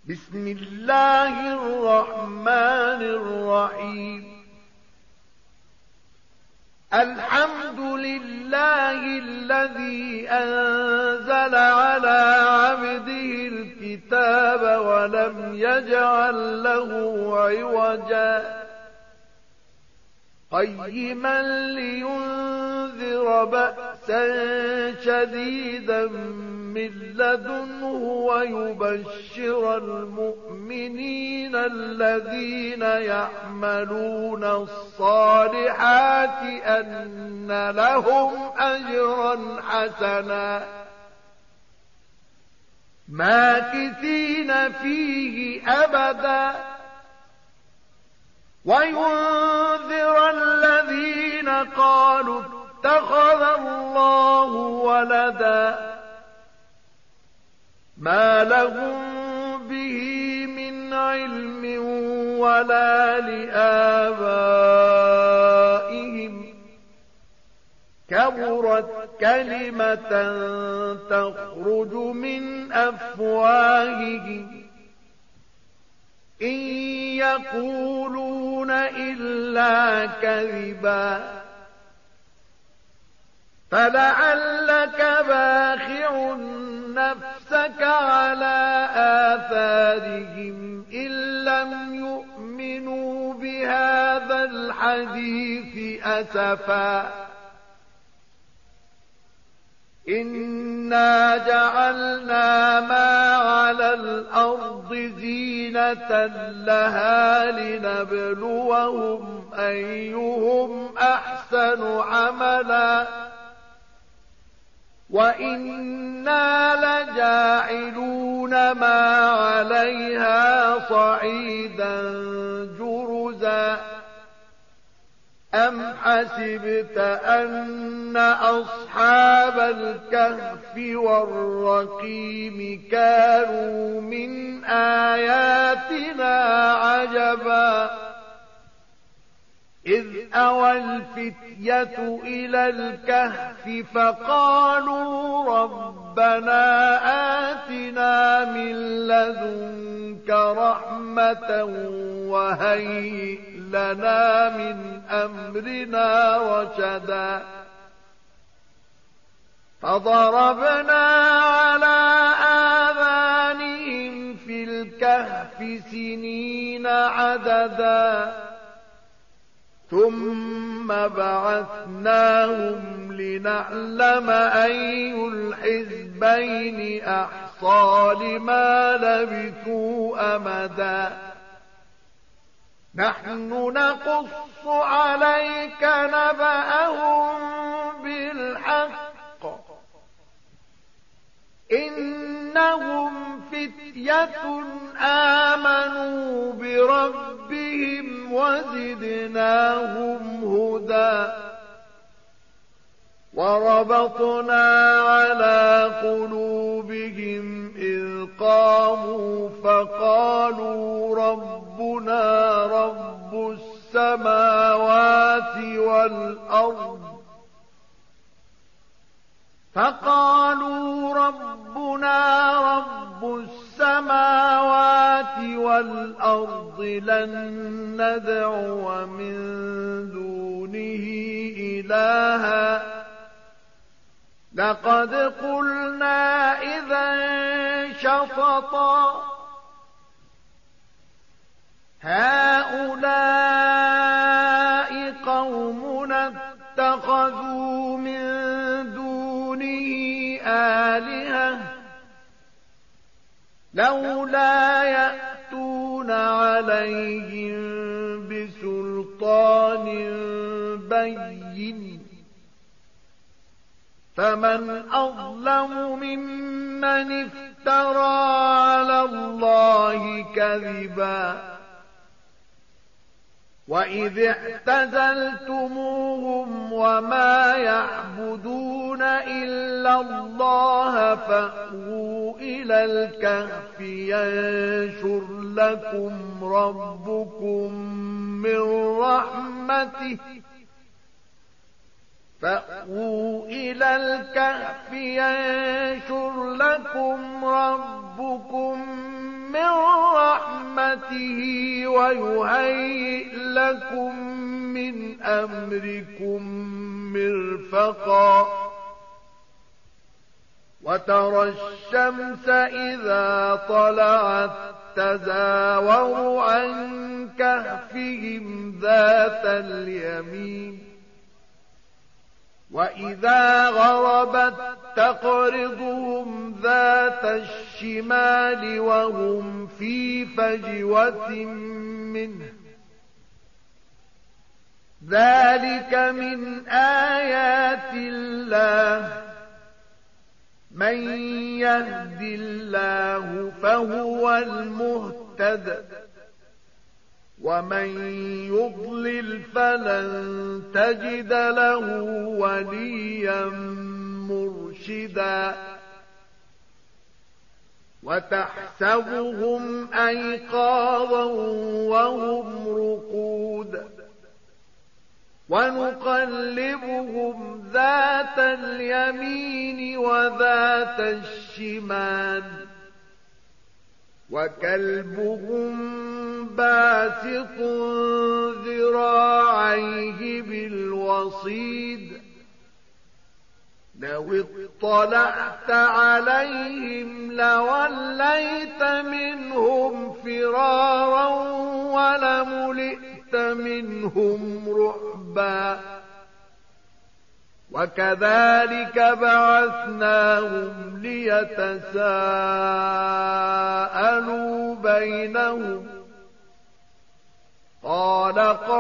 بسم الله الرحمن الرحيم. الحمد لله الذي أنزل على عبده الكتاب ولم يجعل له عوجا قيما لينذر بأسا شديدا من لدنه ويبشر المؤمنين الذين يعملون الصالحات أن لهم أجرا حسنا ماكثين فيه أبدا وينذر الذين قالوا اتخذ الله ولدا ما لهم به من علم ولا لآبائهم كبرت كلمة تخرج من أفواههم إن يقولون إلا كذبا فلعلك باخع نفسك على آثارهم إن لم يؤمنوا بهذا الحديث أسفا إنا جعلنا ما على الأرض زينة لها لنبلوهم أيهم أحسن عملا وإنا لجاعلون ما عليها صعيدا جرزا أم حسبت أن أصحاب الكهف والرقيم كانوا من آياتنا عجبا إذ أوى الفتية إلى الكهف فقالوا ربنا آتنا من لدنك رحمة وهيئ لنا من أمرنا رشدا فضربنا على آذانهم في الكهف سنين عددا ثم بعثناهم لنعلم أي الحزبين أحصى لما لبثوا أمدا نحن نقص عليك نبأهم بالحق إنهم فتية آمنوا بربهم وزدناهم هدى وربطنا على قلوبهم إذ قاموا فقالوا ربنا رب السماوات والأرض لن ندعو من دونه إلها لقد قلنا إذا شططا هؤلاء قومنا اتخذوا من دونه آلهة لولا يأتون عليهم بسلطان بين فمن أظلم ممن افترى على الله كذبا وإذ اعتزلتموهم وما يعبدون إلا الله فأووا إلى الكهف ينشر لكم ربكم من رحمته فأووا إلى الكهف ينشر لكم ربكم من رحمته ويهيئ لكم من أمركم مرفقا وترى الشمس إذا طلعت تزاور عن كهفهم ذات اليمين وإذا غربت تقرضهم ذات الشمال وهم في فجوة منه ذلك من آيات الله من يهد الله فهو المهتد ومن يضلل فلن تجد له وليا مرشدا وتحسبهم أيقاظا وهم رقود ونقلبهم ذات اليمين وذات الشمال وكلبهم باسط ذراعيه بالوصيد لو اطلعت عليهم لوليت منهم فرارا ولملئت منهم رعبا وكذلك بعثناهم ليتساءلوا بينهم قال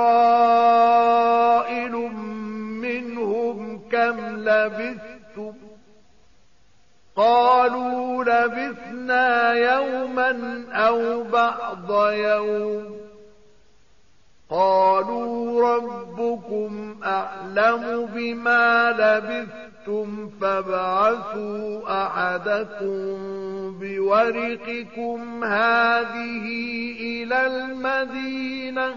قائل منهم كم لبثتم قالوا لبثنا يوما أو بعض يوم قالوا ربكم أعلم بما لبثتم فابعثوا أحدكم بورقكم هذه إلى المدينة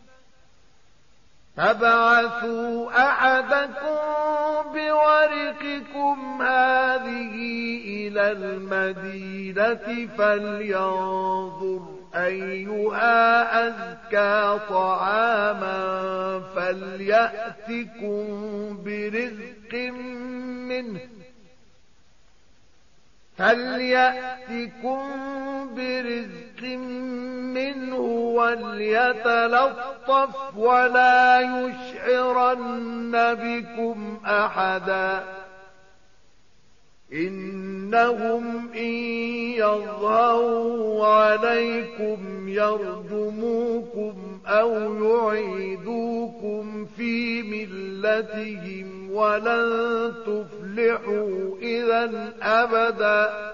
فلينظر أيها أزكى طعاما فليأتكم برزق منه وليتلطف ولا يشعرن بكم أحدا إنهم إن يظهروا عليكم يرجموكم أو يعيدوكم في ملتهم ولن تفلحوا إذا أبدا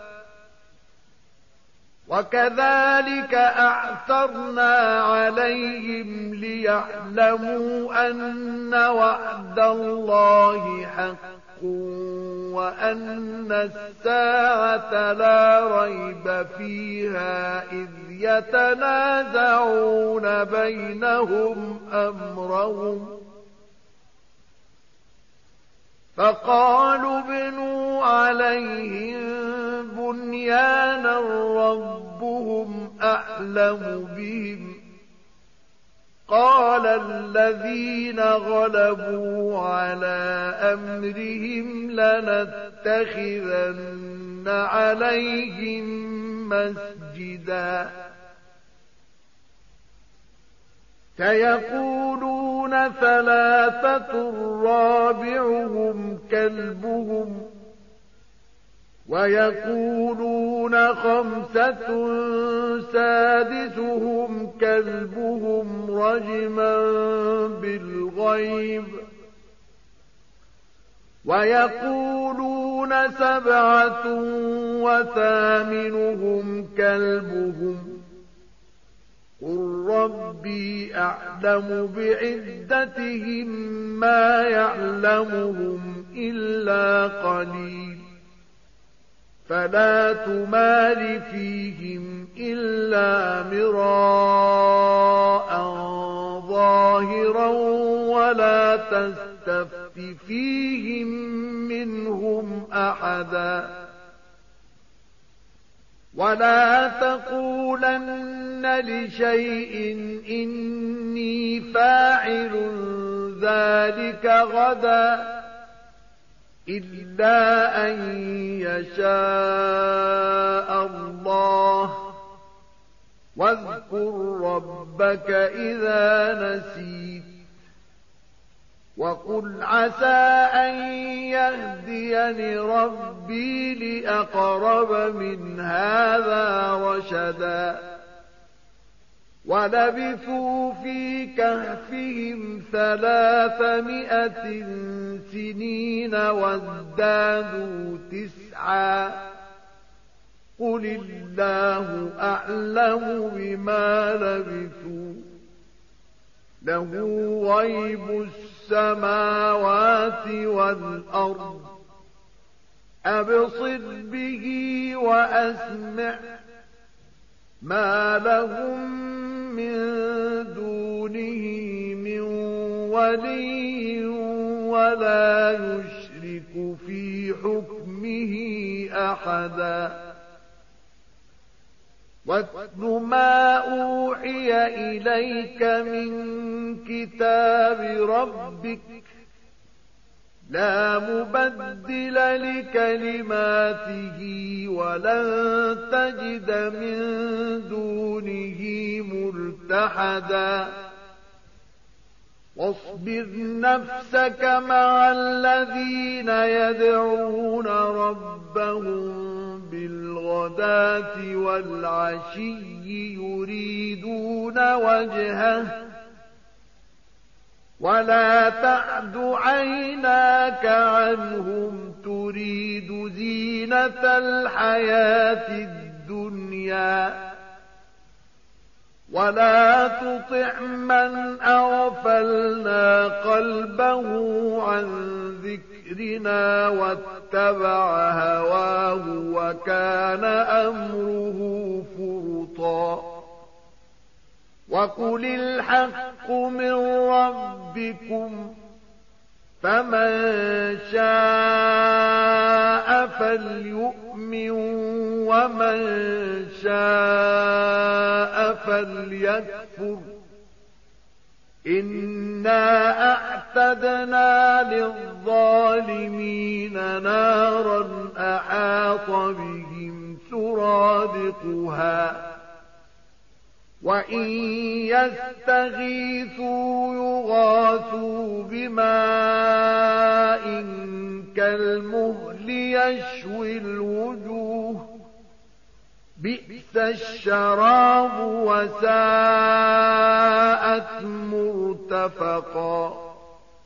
وكذلك أعثرنا عليهم ليعلموا أن وعد الله حق وأن الساعة لا ريب فيها إذ يتنازعون بينهم أمرهم فقالوا ابنوا عليهم بنيانا ربهم أعلم بهم قال الذين غلبوا على أمرهم لنتخذن عليهم مسجدا سيقولون ثلاثة رابعهم كلبهم ويقولون خمسة سادسهم كلبهم رجما بالغيب ويقولون سبعة وثامنهم كلبهم قل ربي أعلم بعدتهم ما يعلمهم إلا قليل فلا تمار فيهم إلا مراء ظاهرا ولا تستفت فيهم منهم أحدا ولا تقولن لشيء إني فاعل ذلك غدا إلا أن يشاء الله واذكر ربك إذا نسيت وقل عسى أن يهديني ربي لأقرب من هذا رشدا ولبثوا في كهفهم 300 سنين وازدادوا 9 قل الله أعلم بما لبثوا له غيب السماوات والأرض أبصر به وأسمع ما لهم من دونه من ولي ولا يشرك في حكمه أحدا واتل ما أوحي إليك من كتاب ربك لا مبدل لكلماته ولن تجد من دونه ملتحدا واصبر نفسك مع الذين يدعون ربهم بالغداة والعشي يريدون وجهه ولا تعد عيناك عنهم تريد زينة الحياة الدنيا ولا تطع من أغفلنا قلبه عن ذكرنا واتبع هواه وكان أمره فرطا وقل الحق من ربكم فمن شاء فليؤمن ومن شاء فليكفر إنا أعتدنا للظالمين نارا أحاط بهم سرادقها وإن يستغيثوا يغاثوا بماء كالمهل يشوي الوجوه بئس الشراب وساءت مرتفقا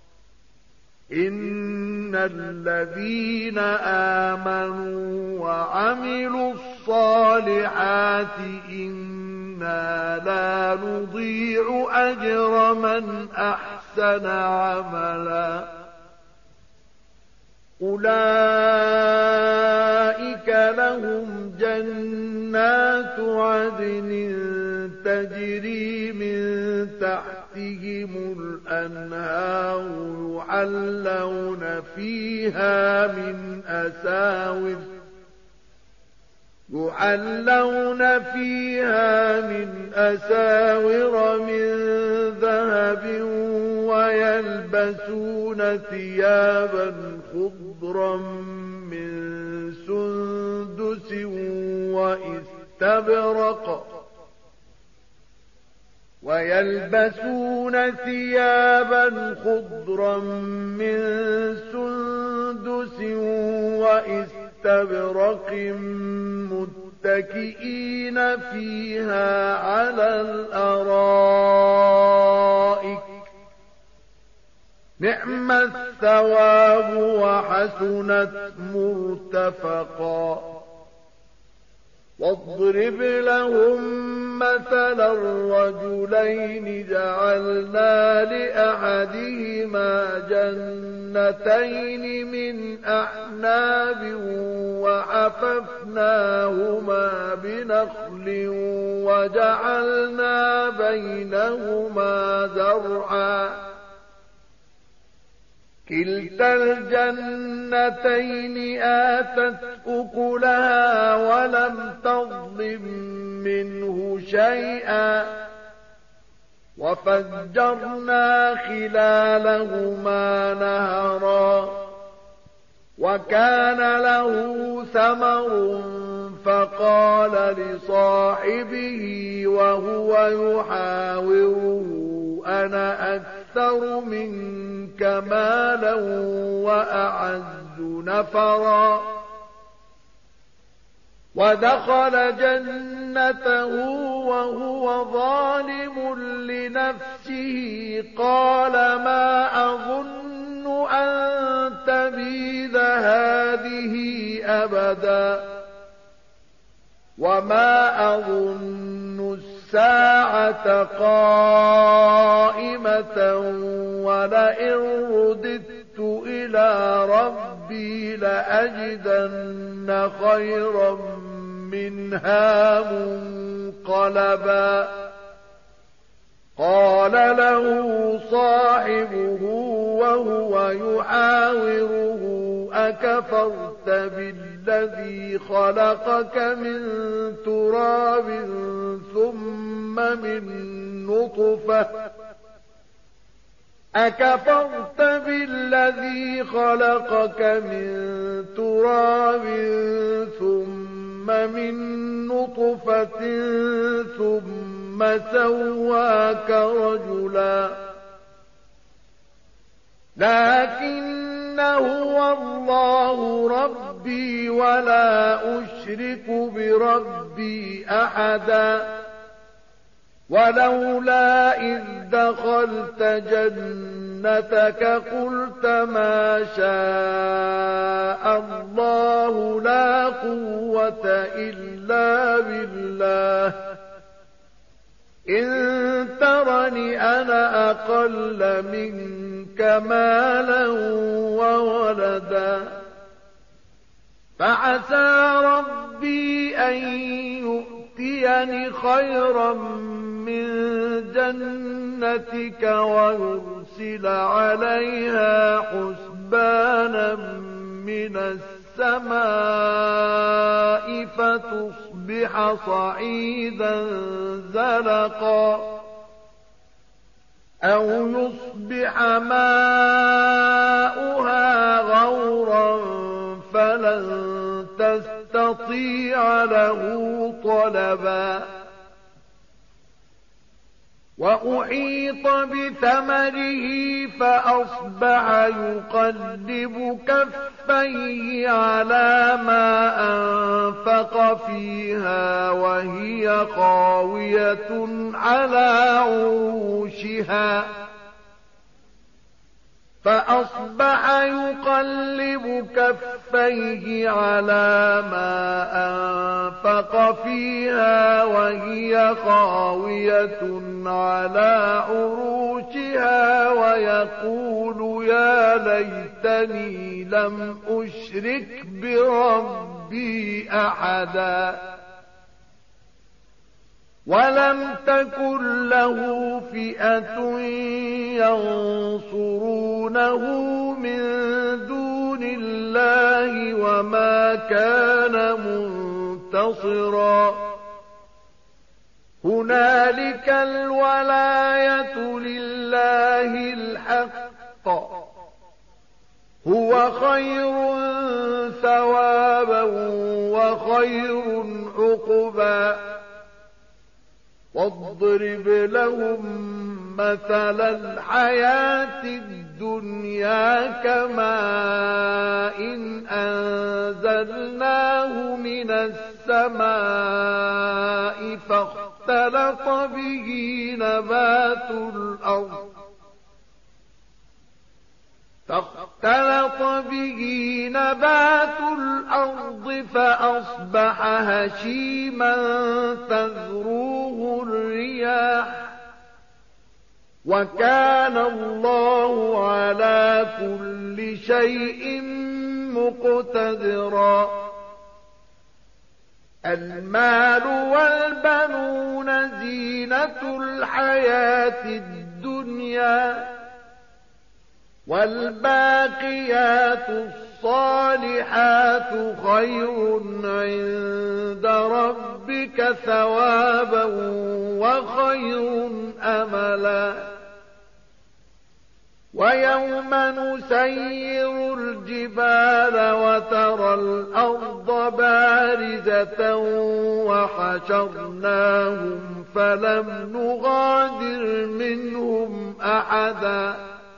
إن الذين آمنوا وعملوا الصالحات إنا لا نضيع أجر من أحسن عملا أولئك لهم جنات عدن تجري من تحتهم الأنهار يحلون فيها من أساور من ذهب ويلبسون ثيابا خضرا من سندس واستبرق متكئين فيها على الأرائك نعم الثواب وحسنت مرتفقا واضرب لهم مثلا الرجلين جعلنا لأحدهما جنتين من أعناب وحففناهما بنخل وجعلنا بينهما زرعا كلتا الجنتين آتت أكلها ولم تظلم منه شيئا وفجرنا خلالهما نهرا وكان له ثمر فقال لصاحبه وهو يحاوره أنا أكثر منك مالا وأعز نفرا ودخل جنته وهو ظالم لنفسه قال ما أظن أن تبيد هذه أبدا وما أظن الساعة قائمة ولئن رددت إلى ربي لأجدن خيرا منها منقلبا قال له صاحبه وهو يحاوره أكفرت بالذي خلقك من تراب ثم من نطفة أكفرت بالذي خلقك من تراب ثم من نطفة ثم سواك رجلا لكن هو الله ربي ولا أشرك بربي أحدا ولولا إذ دخلت جنتك قلت ما شاء الله لا قوة إلا بالله إن ترني أنا أقل منك مالا وولدا فعسى ربي أن يؤتيني خيرا من جنتك ويرسل عليها حسبانا من السماء فتصبح صعيدا زلقا أو يصبح ماؤها غورا فلن تستطيع له طلبا وأحيط بثمره فأصبح يقلب كفيه على ما أنفق فيها وهي خاوية على عروشها فأصبح يقلب كفيه على ما أنفق فيها وهي خاوية على عروشها ويقول يا ليتني لم أشرك بربي أحدا ولم تكن له فئة ينصرونه من دون الله وما كان منتصرا هنالك الولاية لله الحق هو خير ثوابا وخير عقبا واضرب لهم مثل الحياة الدنيا كماء إن أنزلناه من السماء فاختلط به نبات الأرض فأصبح هشيما تذروه الرياح وكان الله على كل شيء مقتدرا المال والبنون زينة الحياة الدنيا والباقيات الصالحات خير عند ربك ثوابا وخير أملا ويوم نسير الجبال وترى الأرض بارزة وحشرناهم فلم نغادر منهم أحدا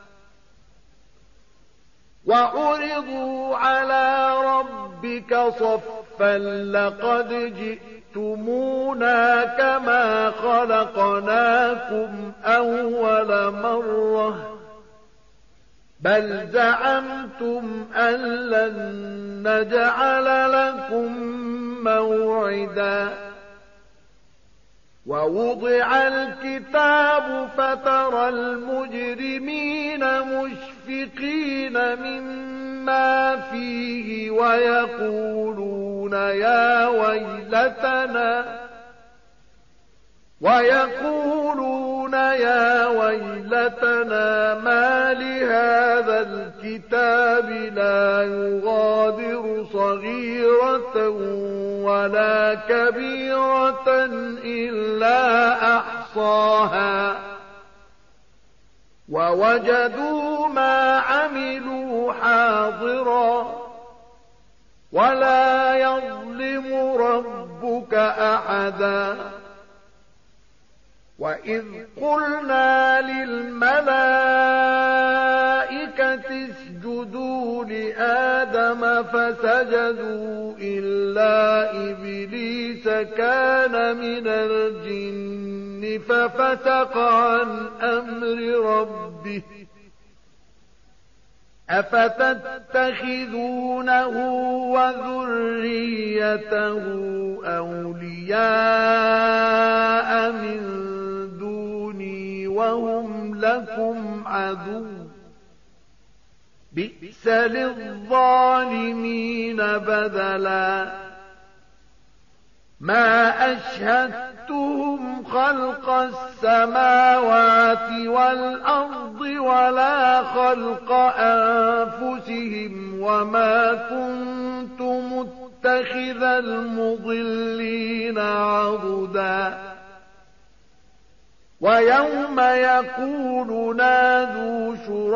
وعرضوا على ربك صفا لقد جئتمونا كما خلقناكم أول مرة بل زعمتم أن لن نجعل لكم موعدا ووضع الكتاب فترى المجرمين مشفقين مما فيه ويقولون يا ويلتنا ما لهذا الكتاب لا يغادر صغيرة ولا كبيرة إلا أحصاها ووجدوا ما عملوا حاضرا ولا يظلم ربك أحدا وإذ قلنا للملائكة اسجدوا لآدم فسجدوا إلا إبليس كان من الجن ففسق عن أمر ربه أفتتخذونه وذريته أولياء من دوني وهم لكم عدو بئس للظالمين بدلا ما أشهدتهم خلق السماوات والأرض ولا خلق أنفسهم وما كنت متخذ المضلين عضدا ويوم يقول نادوا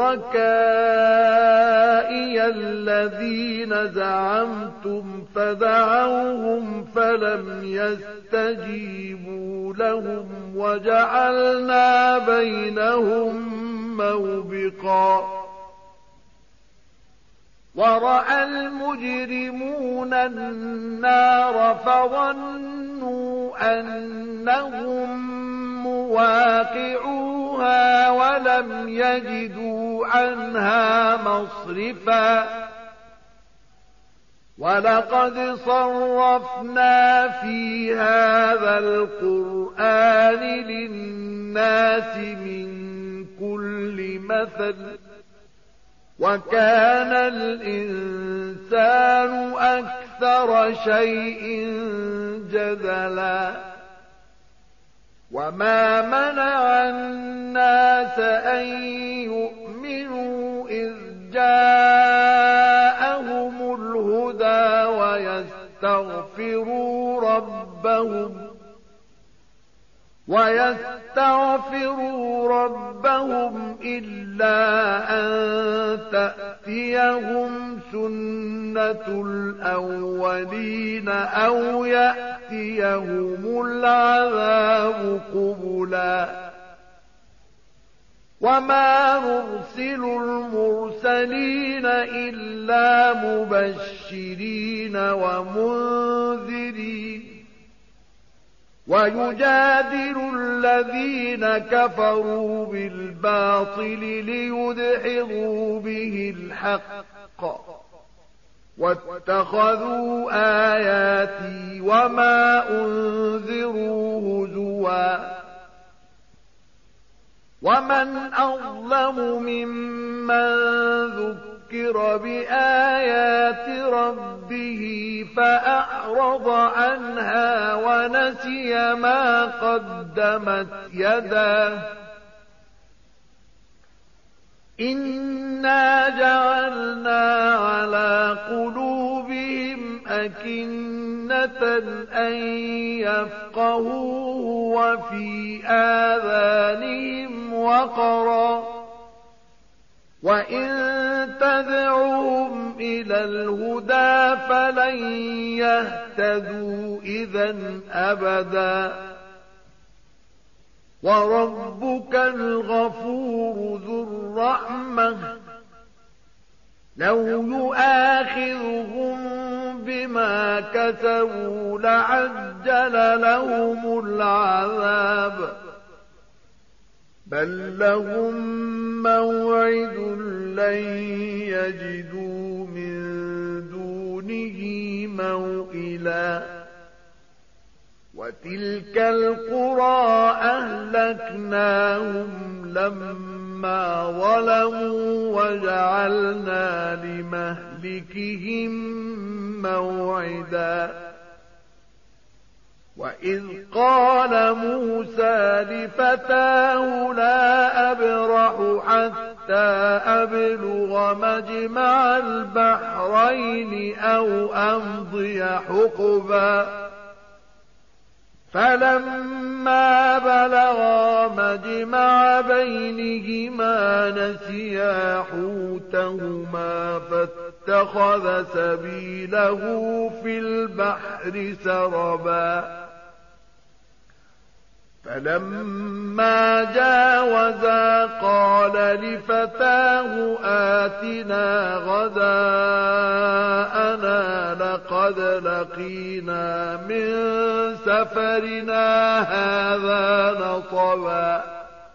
شركائي الذين زعمتم فدعوهم فلم يستجيبوا لهم وجعلنا بينهم موبقا ورأى المجرمون النار فظنوا أنهم مواقعوها ولم يجدوا عنها مصرفا ولقد صرفنا في هذا القرآن للناس من كل مثل وكان الإنسان أكثر شيء جدلا وما منع الناس أن يؤمنوا إذ جاءهم الهدى ويستغفروا ربهم إلا أن تأتيهم سنة الأولين أو يأتيهم العذاب قبلا وما نرسل المرسلين إلا مبشرين ومنذرين ويجادل الذين كفروا بالباطل ليدحضوا به الحق واتخذوا آياتي وما أنذروا هزوا ومن أظلم ممن ذكر بآيات ربه فأعرض عنها ونسي ما قدمت يداه إنا جعلنا على قلوبهم أكنة أن يفقهوه وفي آذانهم وقرا وإن تدعوهم إلى الهدى فلن يهتدوا إذا أبدا وربك الغفور ذو الرحمة لو يؤاخذهم بما كسبوا لعجل لهم العذاب بل لهم موعد لن يجدوا من دونه موئلا وتلك القرى أهلكناهم لما ظلموا وجعلنا لمهلكهم موعدا وإذ قال موسى لفتاه لا أبرح حتى أبلغ مجمع البحرين أو أمضي حقبا فلما بلغا مجمع بينهما نسيا حوتهما فاتخذ سبيله في البحر سربا فلما جاوزا قال لفتاه آتنا غداءنا لقد لقينا من سفرنا هذا نصبا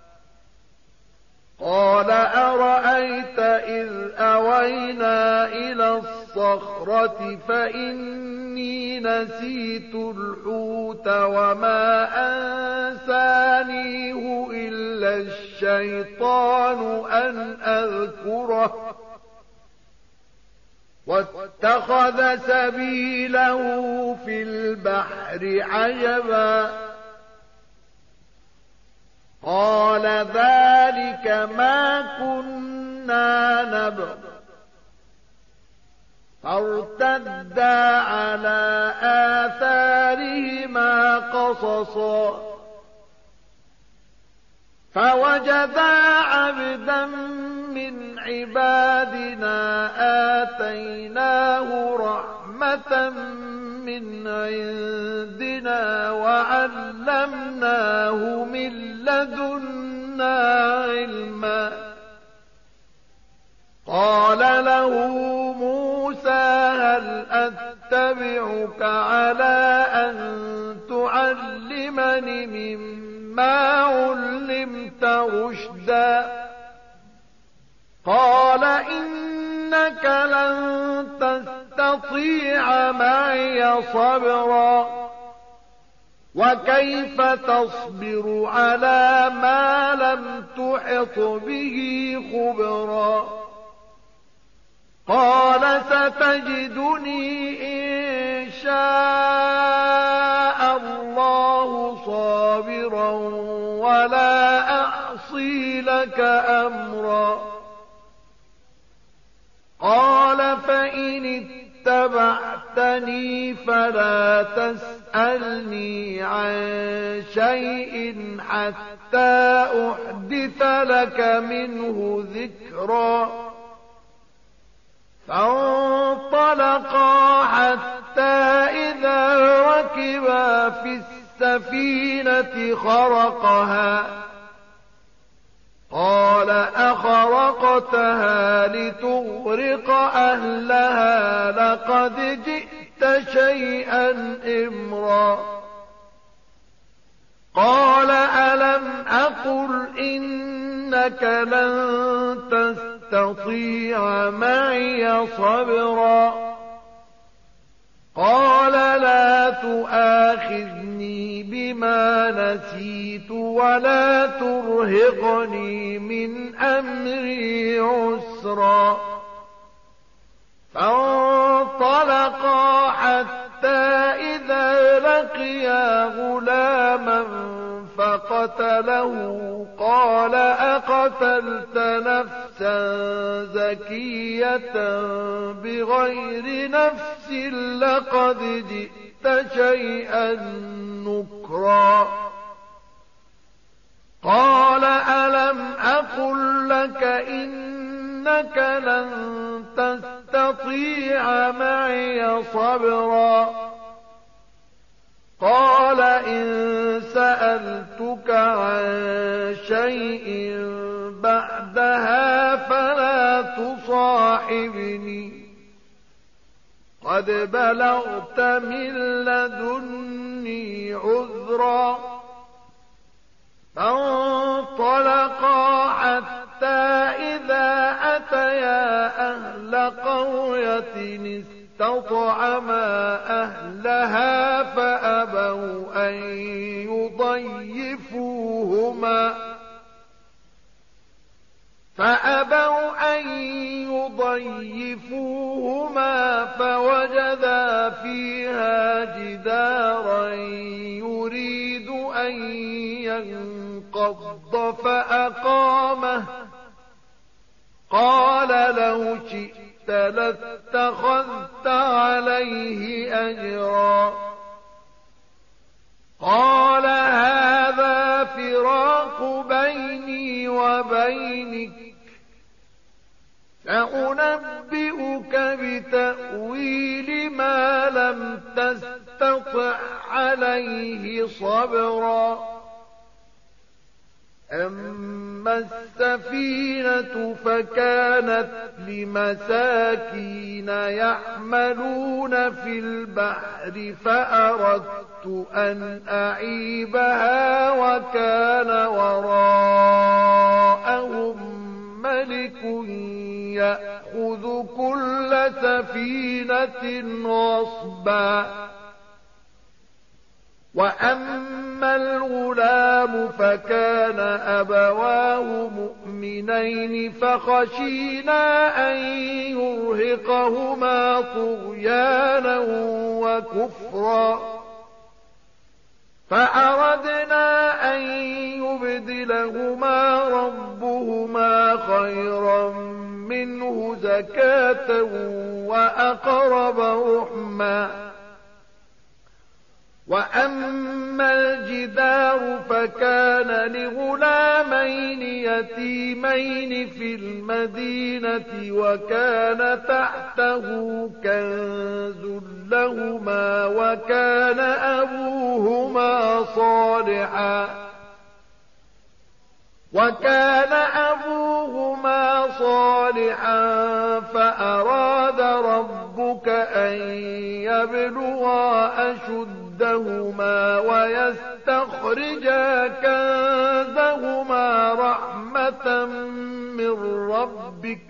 قال أرأيت إذ أوينا إلى الصخرة فإني نسيت الحوت وما أنسانيه إلا الشيطان أن أذكره واتخذ سبيله في البحر عجبا قال ذلك ما كنا نبغ فارتدا على آثارهما قصصا فوجدا عبدا من عبادنا آتيناه رحمة من عندنا وعلمناه من لدنا علما قال له موسى هل أتبعك على أن تعلمني مما علمت رشدا قال إنك لن تستطيع معي صبرا وكيف تصبر على ما لم تحط به خبرا قال ستجدني إن شاء الله صابرا ولا أعصي لك أمرا قال فإن اتبعتني فلا تسألني عن شيء حتى أحدث لك منه ذكرا فانطلقا حتى إذا ركبا في السفينة خرقها قال أخرقتها لتغرق أهلها لقد جئت شيئا إمرا قال ألم أقل إنك لن تستطيع معي صبرا قال لا تؤاخذني بما نسيت ولا ترهقني من أمري عسرا فانطلقا حتى إذا لقيا غلاما فقتله قال أقتلت نفسا زكية بغير نفس لقد جئت شيئا نكرا قال ألم أقل لك إنك لن تستطيع معي صبرا قال إن سألتك عن شيء بعدها فلا تصاحبني قد بلغت من لدني عذرا فانطلقا حتى إذا أتيا أهل قرية استطعما أهلها فأبوا أن يضيفوهما فوجدا فيها جدارا يريد أن ينقض فأقامه قال لو شئت لاتخذت عليه أجرا قال هذا فراق بيني وبينك سأنبئك بتأويل ما لم تستطع عليه صبرا أما السفينة فكانت لمساكين يعملون في البحر فأردت أن أعيبها وكان وراءهم ملك يأخذ كل سفينة غصبا وأما الغلام فكان أبواه مؤمنين فخشينا أن يرهقهما طغيانا وكفرا فأردنا أن يبدلهما ربهما خيرا منه زكاة وأقرب رحما وأما الجدار فكان لغلامين يتيمين في المدينة وكان تحته كنز لهما وكان أبوهما صالحا فأراد ربك أن يبلغا أشدهما ويستخرجا كنزهما رحمة من ربك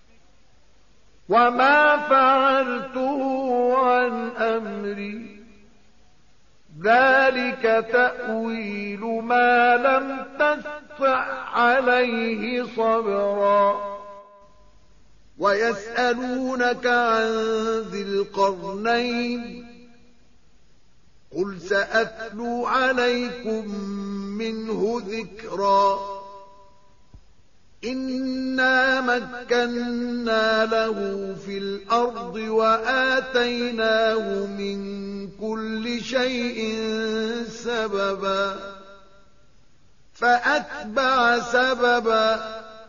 وما فعلته عن أمري ذلك تأويل ما لم تستطع عليه صبرا ويسألونك عن ذي القرنين قل سأتلو عليكم منه ذكرا إنا مكنا له في الأرض وآتيناه من كل شيء سببا فأتبع سببا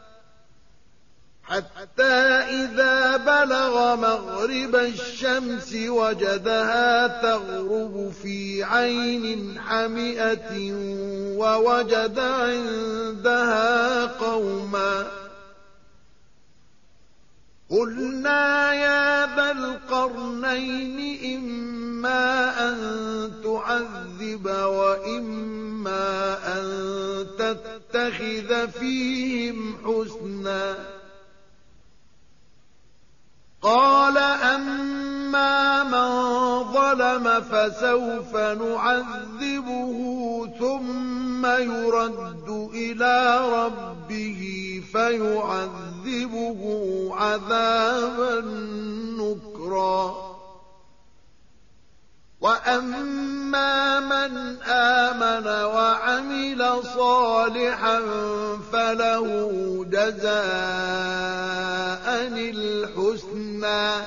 حتى إذا بلغ مغرب الشمس وجدها تغرب في عين حمئة ووجد عندها قوما قلنا يا ذا القرنين إما أن تعذب وإما أن تتخذ فيهم حسنا قال أما من ظلم فسوف نعذبه ثم يرد إلى ربه فيعذبه عذابا نكرا وأما من آمن وعمل صالحا فله جزاء الحسنى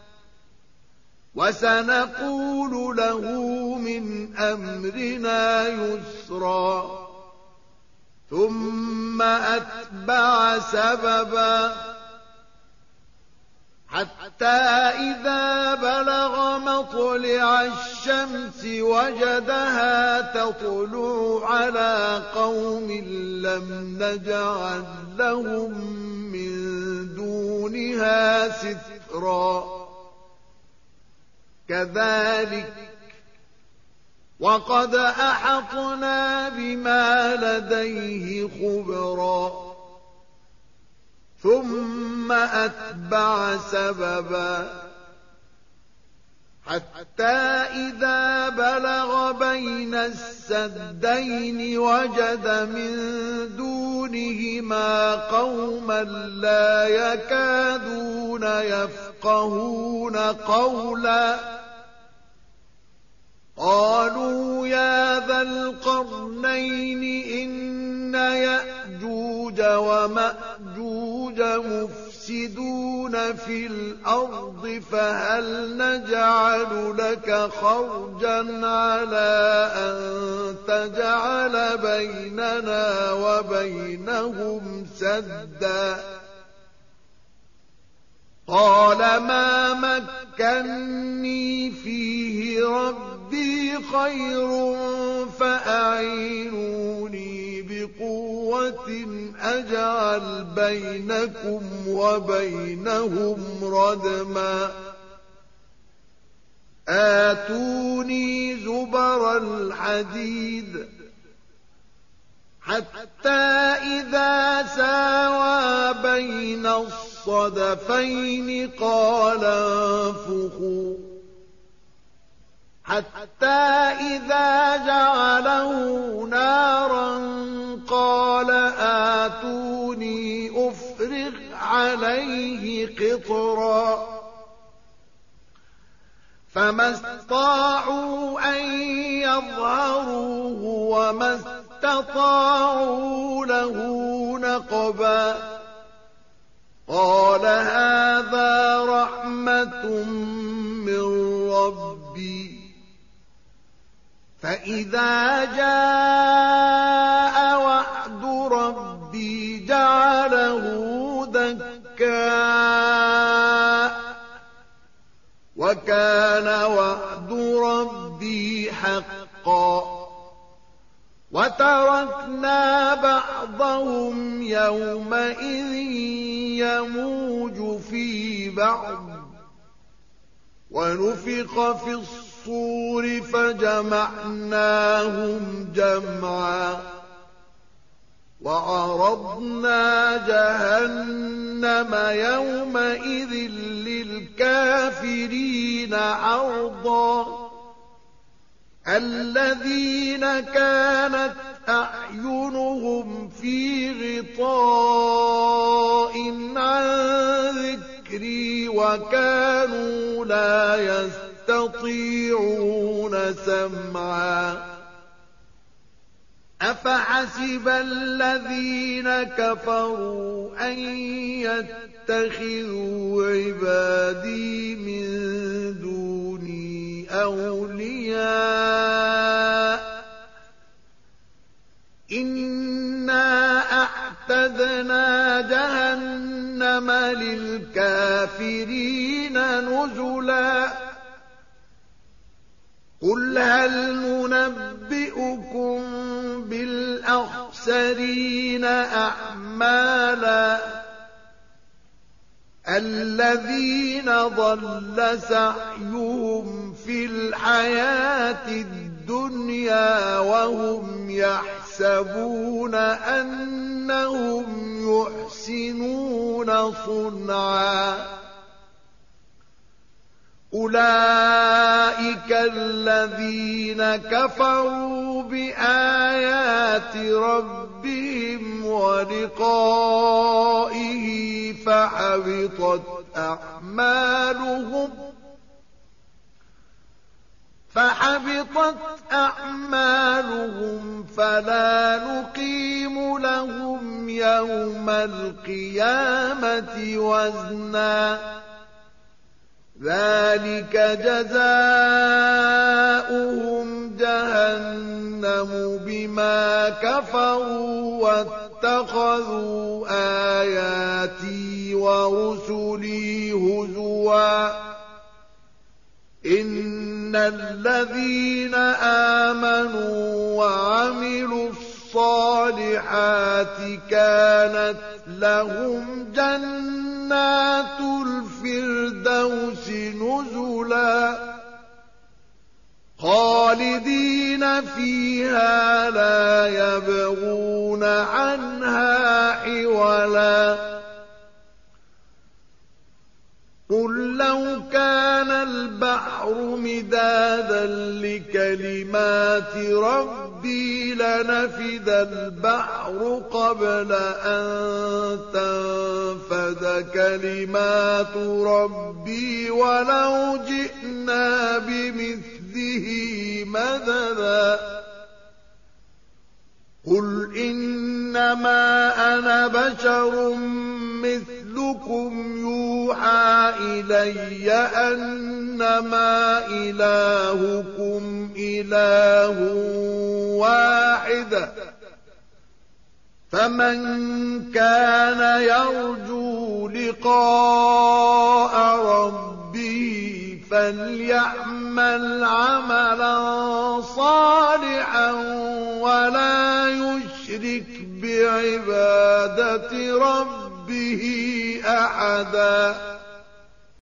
وسنقول له من أمرنا يسرا ثم أتبع سببا حتى إذا بلغ مطلع الشمس وجدها تطلع على قوم لم نجعل لهم من دونها سترا كذلك وقد أحطنا بما لديه خبرا ثم أتبع سببا حتى إذا بلغ بين السدين وجد من دونهما قوما لا يكادون يفقهون قولا قالوا يا ذا القرنين إن يأجوج ومأجوج مفسدون في الأرض فهل نجعل لك خرجا على أن تجعل بيننا وبينهم سدا قال ما مكني فيه ربي خير فأعينوني بقوة أجعل بينكم وبينهم ردما آتوني زبر الحديد حتى إذا ساوى بين الصدفين قال انفخوا حتى إذا جعله نارا قال آتوني أفرغ عليه قطرا فما استطاعوا أن يظهروه وما استطاعوا له نقبا قال هذا رحمة من ربي فإذا جاء وعد ربي جعله دكاء وكان وعد ربي حقا وتركنا بعضهم يومئذ يموج في بعض ونفخ في الصور فجمعناهم جمعا وعرضنا جهنم يومئذ للكافرين عرضا الذين كانت أعينهم في غطاء عن ذكري وكانوا لا يستطيعون سمعا أفحسب الذين كفروا أن يتخذوا عبادي من دوني أولياء إنا أعتدنا جهنم للكافرين نزلا قل هل ننبئكم بالأخسرين أعمالا الذين ضل سعيهم في الحياة الدنيا وهم يحسبون أنهم يحسنون صنعا أولئك الذين كفروا بآيات ربهم ولقائه فحبطت أعمالهم فحبطت أعمالهم فلا نقيم لهم يوم القيامة وزنا ذلك جزاؤهم جهنم بما كفروا واتخذوا آياتي ورسلي هزوا إن الذين آمنوا وعملوا الصالحات كانت لهم جنات الفردوس نزلا خالدين فيها لا يبغون عنها حولا قل لو كان البحر مدادا لكلمات ربي لنفد البحر قبل أن تنفد كلمات ربي ولو جئنا بمثله مددا قل إنما أنا بشر مثلكم يوحى إلي أنما إلهكم إله واحد فمن كان يرجو لقاء ربه فليعمل عملا صالحا ولا يشرك بعبادة ربه أحدا